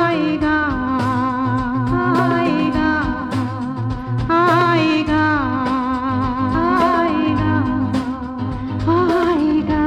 आएगा आएगा आएगा आएगा आएगा।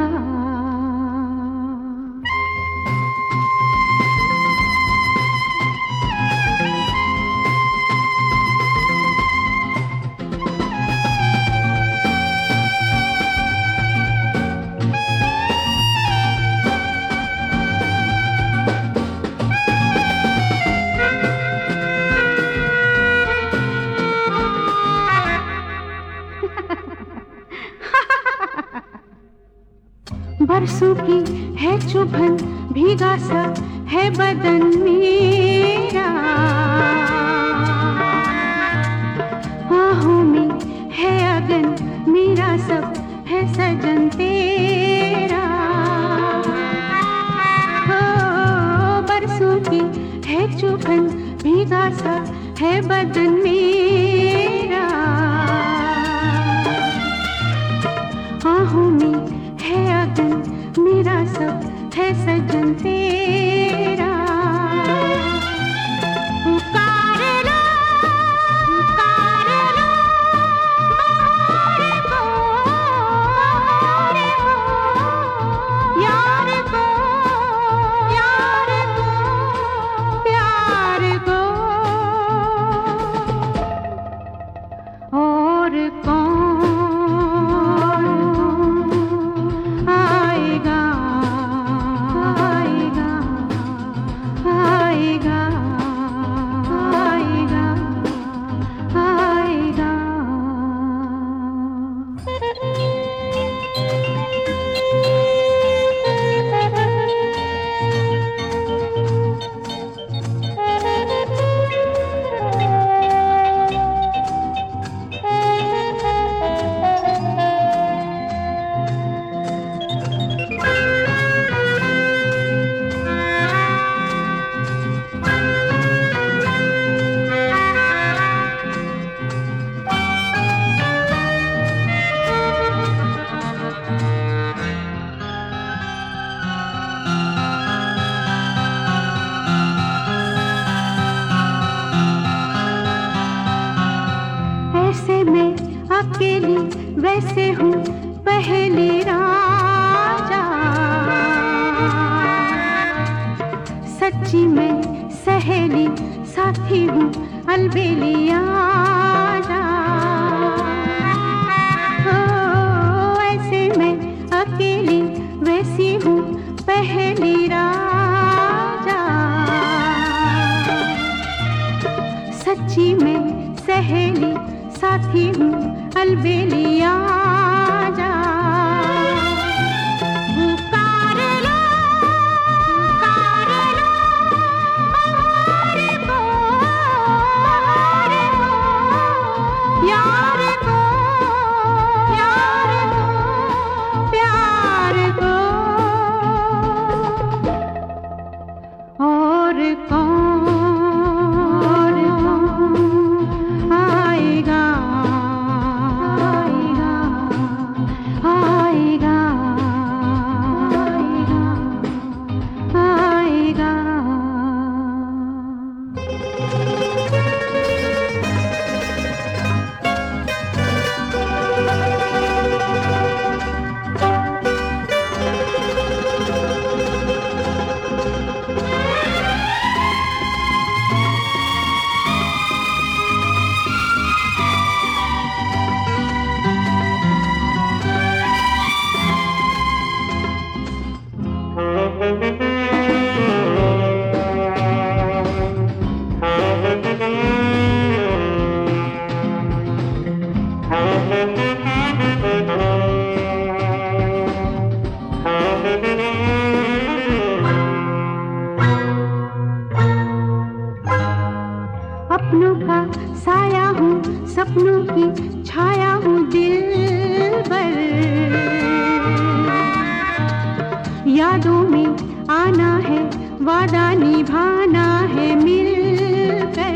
बरसों की है चुभन, भीगा सा है बदन मेरा, आहों में है अगन, मेरा सब है सजन तेरा। हो बरसों की है चुभन, भीगा सा है बदन मेरा, आहों में है अगन, मेरा सब है सजन तेरा। पुकार लो यार को प्यार को। और कौन आएगा आएगा आएगा आएगा आएगा। ऐसे मैं अकेली, वैसे हूँ पहली राजा, सच्ची मैं सहेली, साथी हूँ अलबेलिया जा। ओ ऐसे मैं अकेली, वैसी हूँ पहली राजा, सच्ची मैं सहेली, साथी हूँ अलबेलिया जा। पुकार लो यार को प्यार को। और कौन आएगा आएगा आएगा आएगा। अपनों का साया हूँ, सपनों की छाया हूँ दिल पर, यादों में आना है, वादा निभाना है मिलकर।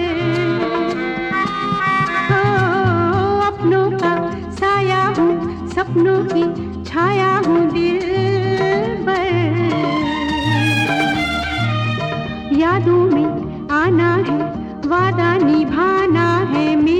ओ अपनों का साया हूँ, सपनों की छाया हूँ दिल पर, यादों में आना है, वादा निभाना है मेरा।